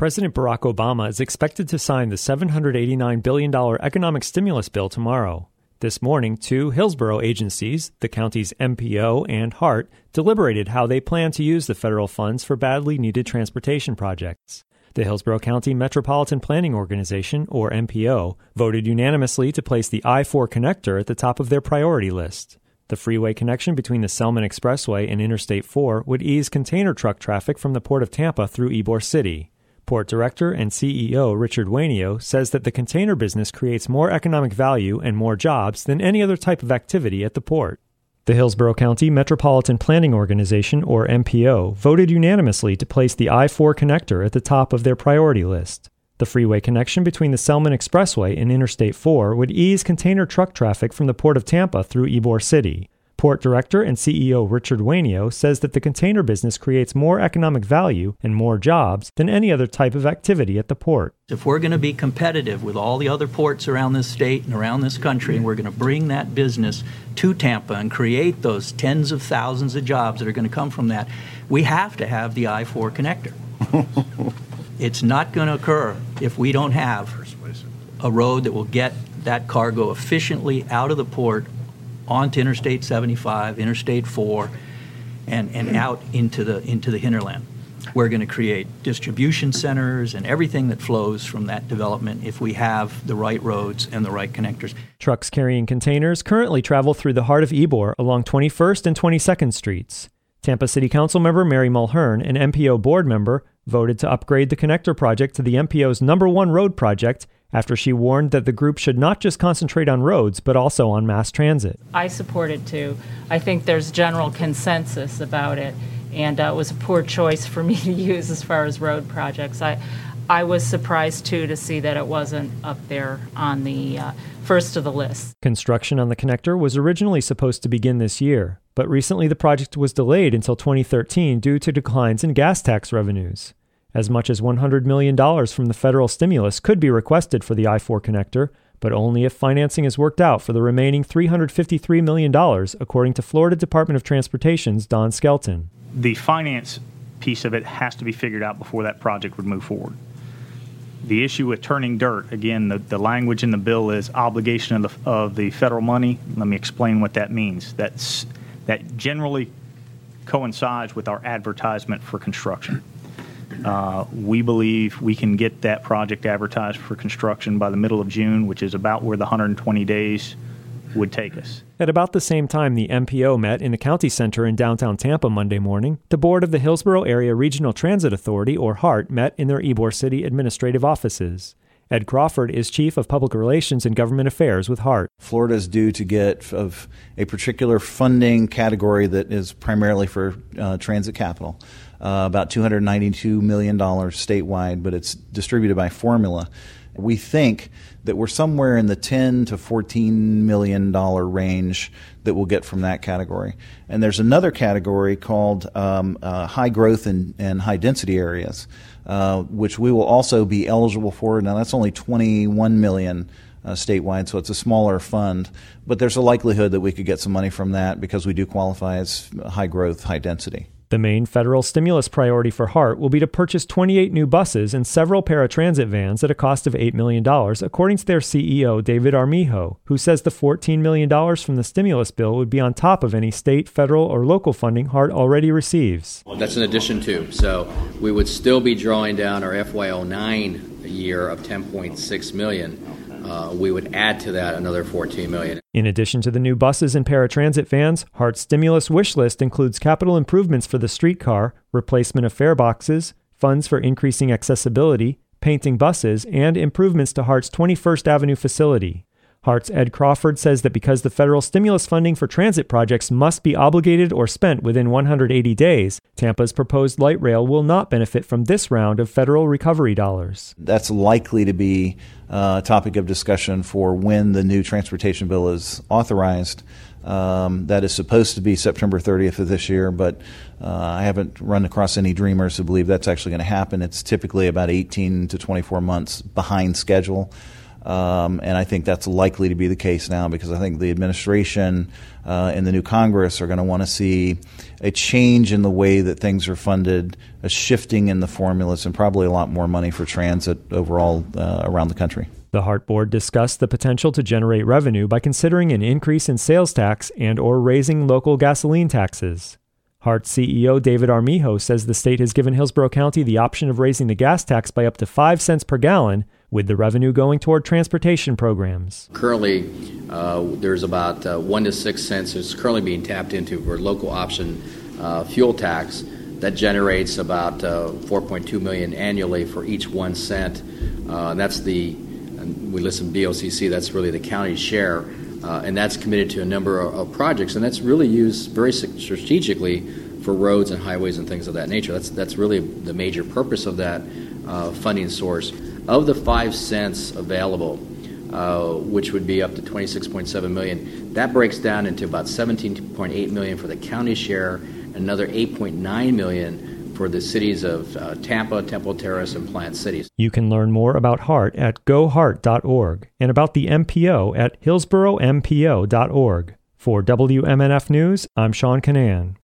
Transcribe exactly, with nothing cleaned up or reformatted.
President Barack Obama is expected to sign the seven hundred eighty-nine billion dollars economic stimulus bill tomorrow. This morning, two Hillsborough agencies, the county's M P O and HART, deliberated how they plan to use the federal funds for badly needed transportation projects. The Hillsborough County Metropolitan Planning Organization, or M P O, voted unanimously to place the I four connector at the top of their priority list. The freeway connection between the Selman Expressway and Interstate four would ease container truck traffic from the Port of Tampa through Ybor City. Port Director and C E O Richard Wainio says that the container business creates more economic value and more jobs than any other type of activity at the port. The Hillsborough County Metropolitan Planning Organization, or M P O, voted unanimously to place the I four connector at the top of their priority list. The freeway connection between the Selman Expressway and Interstate four would ease container truck traffic from the Port of Tampa through Ybor City. Port Director and C E O Richard Wainio says that the container business creates more economic value and more jobs than any other type of activity at the port. If we're going to be competitive with all the other ports around this state and around this country, and we're going to bring that business to Tampa and create those tens of thousands of jobs that are going to come from that, we have to have the I four connector. It's not going to occur if we don't have a road that will get that cargo efficiently out of the port onto Interstate seventy-five, Interstate four, and, and out into the into the hinterland. We're going to create distribution centers and everything that flows from that development if we have the right roads and the right connectors. Trucks carrying containers currently travel through the heart of Ybor along twenty-first and twenty-second Streets. Tampa City Council member Mary Mulhern, an M P O board member, voted to upgrade the connector project to the M P O's number one road project after she warned that the group should not just concentrate on roads, but also on mass transit. I support it too. I think there's general consensus about it, and uh, it was a poor choice for me to use as far as road projects. I, I was surprised too to see that it wasn't up there on the uh, first of the list. Construction on the connector was originally supposed to begin this year, but recently the project was delayed until twenty thirteen due to declines in gas tax revenues. As much as one hundred million dollars from the federal stimulus could be requested for the I four connector, but only if financing is worked out for the remaining three hundred fifty-three million dollars, according to Florida Department of Transportation's Don Skelton. The finance piece of it has to be figured out before that project would move forward. The issue with turning dirt, again, the, the language in the bill is obligation of the, of the federal money. Let me explain what that means. That's, that generally coincides with our advertisement for construction. Uh, we believe we can get that project advertised for construction by the middle of June, which is about where the one hundred twenty days would take us. At about the same time the M P O met in the county center in downtown Tampa Monday morning, the board of the Hillsborough Area Regional Transit Authority, or HART, met in their Ybor City administrative offices. Ed Crawford is Chief of Public Relations and Government Affairs with HART. Florida is due to get of a particular funding category that is primarily for uh, transit capital, uh, about two hundred ninety-two million dollars statewide, but it's distributed by formula. We think that we're somewhere in the ten to fourteen million dollars range that we'll get from that category. And there's another category called um, uh, high growth and, and high density areas, uh, which we will also be eligible for. Now that's only twenty-one million dollars uh, statewide, so it's a smaller fund. But there's a likelihood that we could get some money from that because we do qualify as high growth, high density. The main federal stimulus priority for HART will be to purchase twenty-eight new buses and several paratransit vans at a cost of eight million dollars, according to their C E O, David Armijo, who says the fourteen million dollars from the stimulus bill would be on top of any state, federal, or local funding HART already receives. That's an addition to. So we would still be drawing down our F Y oh nine year of ten point six million dollars. Uh, we would add to that another fourteen million dollars. In addition to the new buses and paratransit vans, HART's stimulus wish list includes capital improvements for the streetcar, replacement of fare boxes, funds for increasing accessibility, painting buses, and improvements to HART's twenty-first Avenue facility. HART's Ed Crawford says that because the federal stimulus funding for transit projects must be obligated or spent within one hundred eighty days, Tampa's proposed light rail will not benefit from this round of federal recovery dollars. That's likely to be a topic of discussion for when the new transportation bill is authorized. Um, that is supposed to be September thirtieth of this year, but uh, I haven't run across any dreamers who believe that's actually going to happen. It's typically about eighteen to twenty-four months behind schedule. Um, and I think that's likely to be the case now because I think the administration uh, and the new Congress are going to want to see a change in the way that things are funded, a shifting in the formulas, and probably a lot more money for transit overall uh, around the country. The HART board discussed the potential to generate revenue by considering an increase in sales tax and or raising local gasoline taxes. HART C E O David Armijo says the state has given Hillsborough County the option of raising the gas tax by up to five cents per gallon, with the revenue going toward transportation programs. Currently, uh, there's about uh, one to six cents that's currently being tapped into for local option uh, fuel tax that generates about uh, four point two million dollars annually for each one cent. Uh, and that's the, and we listen to B O C C, that's really the county's share. Uh, and that's committed to a number of, of projects, and that's really used very strategically for roads and highways and things of that nature. That's that's really the major purpose of that uh, funding source. Of the five cents available, uh, which would be up to twenty-six point seven million dollars, that breaks down into about seventeen point eight million dollars for the county share, and another eight point nine million dollars for the cities of uh, Tampa, Temple Terrace, and Plant Cities. You can learn more about HART at go hart dot org and about the M P O at hillsborough m p o dot org. For W M N F News, I'm Sean Canan.